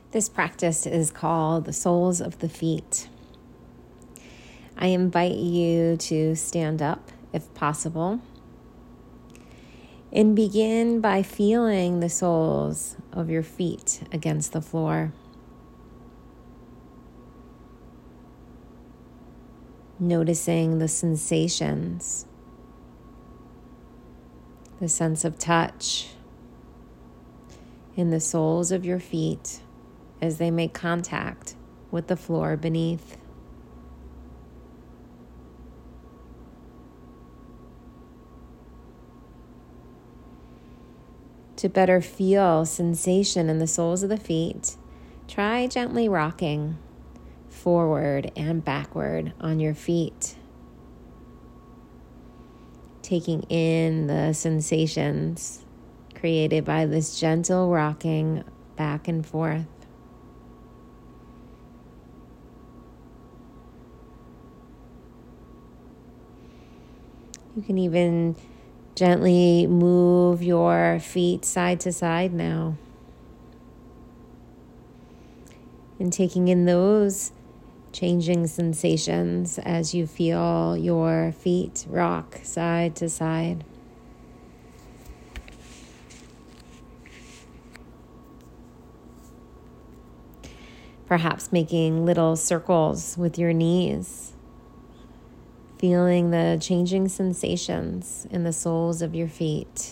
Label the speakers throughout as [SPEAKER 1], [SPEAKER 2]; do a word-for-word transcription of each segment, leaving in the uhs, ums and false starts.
[SPEAKER 1] This practice is called the soles of the feet. I invite you to stand up if possible and begin by feeling the soles of your feet against the floor. Noticing the sensations, the sense of touch in the soles of your feet as they make contact with the floor beneath. To better feel sensation in the soles of the feet, try gently rocking forward and backward on your feet, taking in the sensations created by this gentle rocking back and forth. You can even gently move your feet side to side now. And taking in those changing sensations as you feel your feet rock side to side. Perhaps making little circles with your knees, feeling the changing sensations in the soles of your feet.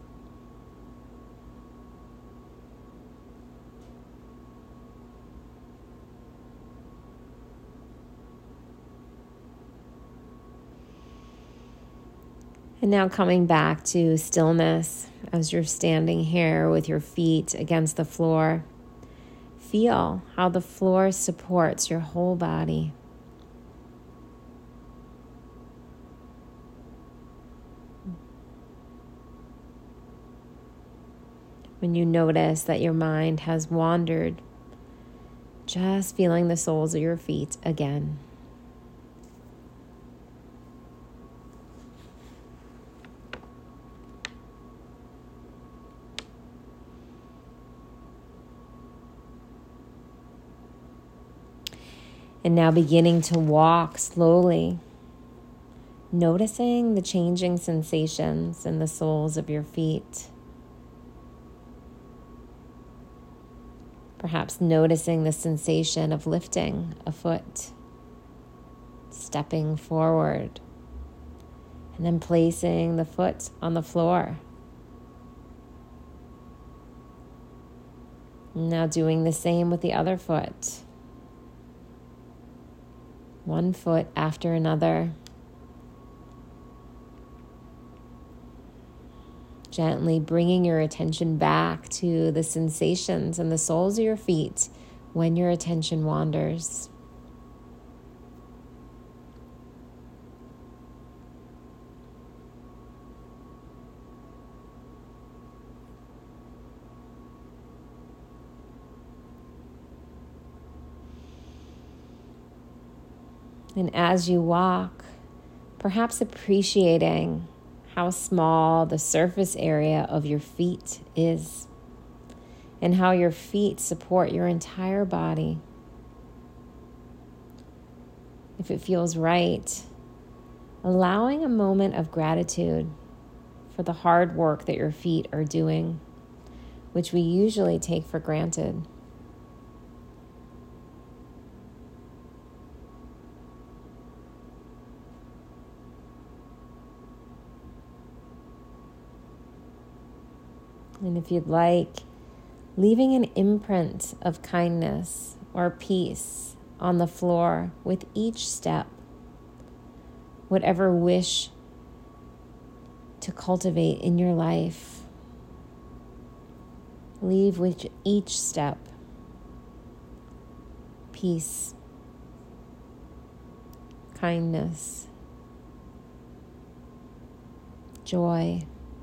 [SPEAKER 1] And now coming back to stillness as you're standing here with your feet against the floor. Feel how the floor supports your whole body. When you notice that your mind has wandered, just feeling the soles of your feet again. And now beginning to walk slowly, noticing the changing sensations in the soles of your feet. Perhaps noticing the sensation of lifting a foot, stepping forward, and then placing the foot on the floor. Now doing the same with the other foot. One foot after another. Gently bringing your attention back to the sensations in the soles of your feet when your attention wanders. And as you walk, perhaps appreciating how small the surface area of your feet is and how your feet support your entire body. If it feels right, allowing a moment of gratitude for the hard work that your feet are doing, which we usually take for granted. And if you'd like, leaving an imprint of kindness or peace on the floor with each step, whatever wish to cultivate in your life, leave with each step peace, kindness, joy.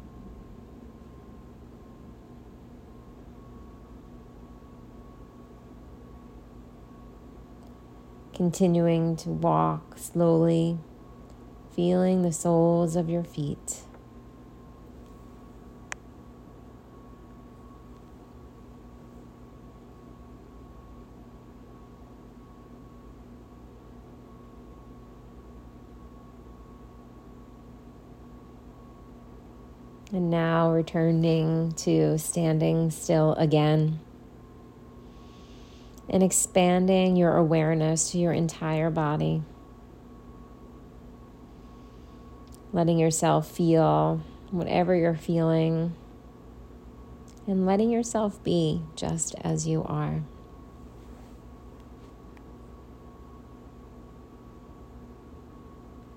[SPEAKER 1] Continuing to walk slowly, feeling the soles of your feet. And now returning to standing still again and expanding your awareness to your entire body. Letting yourself feel whatever you're feeling and letting yourself be just as you are.